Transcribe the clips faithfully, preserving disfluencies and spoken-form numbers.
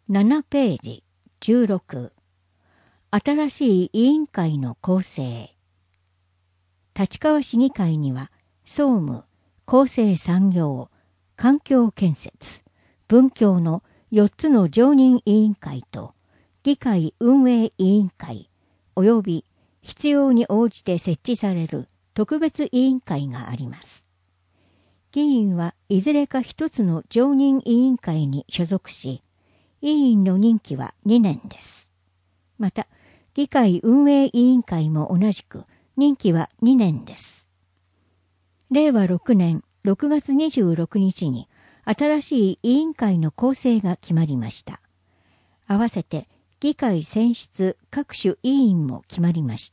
ななページじゅうろく。新しい委員会の構成。立川市議会には総務、厚生産業、環境建設、文教のよっつの常任委員会と議会運営委員会及び必要に応じて設置される特別委員会があります。議員はいずれか一つの常任委員会に所属し、委員の任期はにねんです。また、議会運営委員会も同じく任期はにねんです。れいわろくねんろくがつにじゅうろくにちに新しい委員会の構成が決まりました。合わせて議会選出各種委員も決まりました。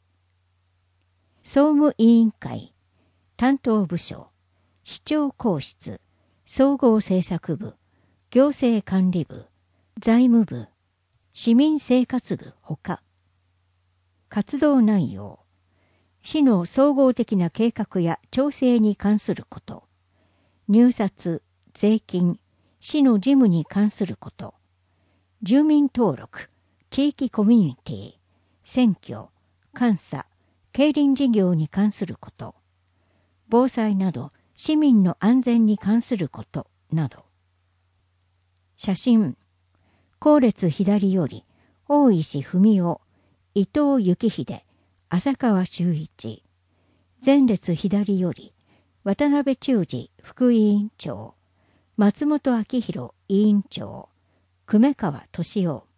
総務委員会、担当部署、市長公室、総合政策部、行政管理部、財務部、市民生活部ほか。活動内容、市の総合的な計画や調整に関すること、入札、税金、市の事務に関すること、住民登録、地域コミュニティ、選挙、監査、競輪事業に関すること、防災など市民の安全に関することなど。写真、後列左より、大石文夫、伊藤幸秀、浅川修一。前列左より、渡辺忠二副委員長、松本明弘委員長、久米川俊夫。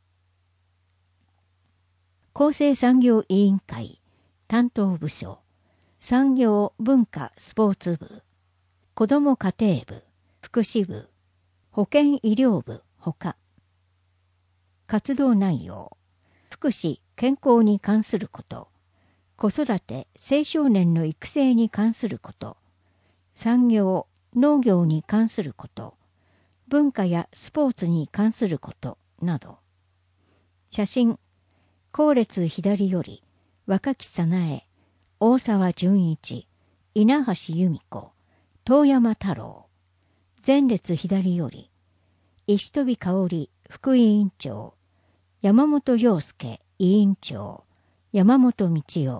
厚生産業委員会、担当部署、産業文化スポーツ部、子ども家庭部、福祉部、保健医療部ほか。活動内容、福祉・健康に関すること、子育て・青少年の育成に関すること、産業・農業に関すること、文化やスポーツに関することなど。写真、後列左より、若木早苗、大沢純一、稲橋由美子、遠山太郎。前列左より、石飛香織副委員長、山本陽介委員長、山本道夫。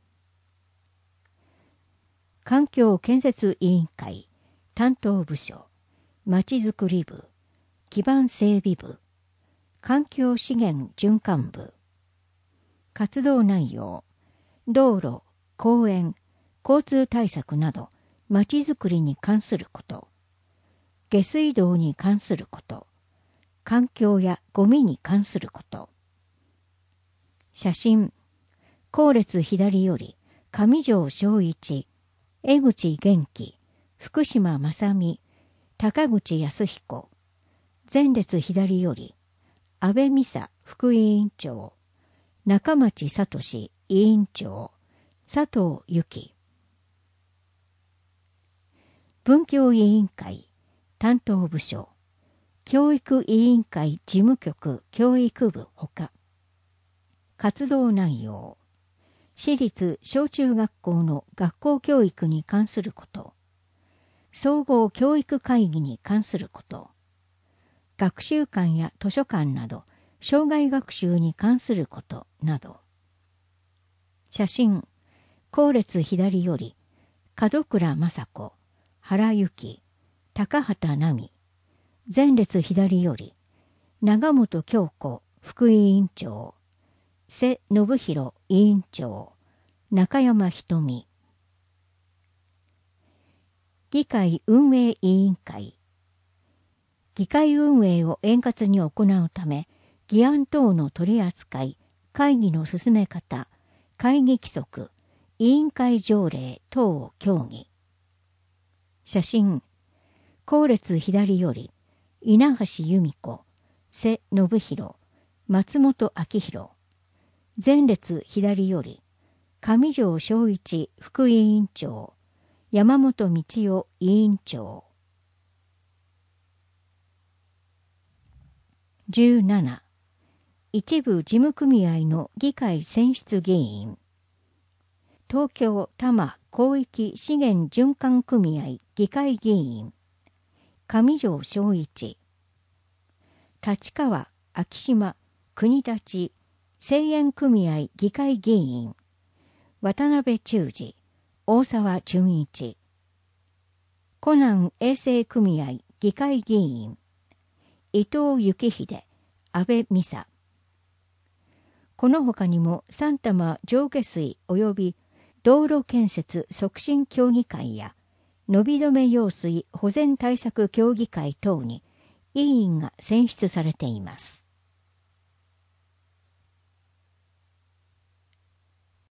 環境建設委員会、担当部署、まちづくり部、基盤整備部、環境資源循環部。活動内容、道路、公園、交通対策など、まちづくりに関すること、下水道に関すること、環境やゴミに関すること。写真、後列左より、上条正一、江口元気、福島正美、高口康彦。前列左より、安倍美沙副委員長、中町聡委員長、佐藤由紀。文教委員会、担当部署、教育委員会事務局教育部ほか。活動内容、私立小中学校の学校教育に関すること、総合教育会議に関すること、学習館や図書館など生涯学習に関することなど。写真、後列左より、門倉正子、原由紀、高畑奈美。前列左より、長本京子副委員長、瀬信弘委員長、中山瞳。議会運営委員会。議会運営を円滑に行うため、議案等の取り扱い、会議の進め方、会議規則、委員会条例等を協議。写真、後列左より、稲橋由美子、瀬信弘、松本明弘。前列左より、上条正一副委員長、山本道夫委員長。じゅうなな、一部事務組合の議会選出議員。東京多摩広域資源循環組合議会議員、上条正一。 立川、昭島、国立、製塩組合議会議員、渡辺忠二、大沢純一、湖南衛生組合議会議員、伊藤幸秀、安倍美沙。この他にも三多摩上下水及び道路建設促進協議会や伸び止め用水保全対策協議会等に委員が選出されています。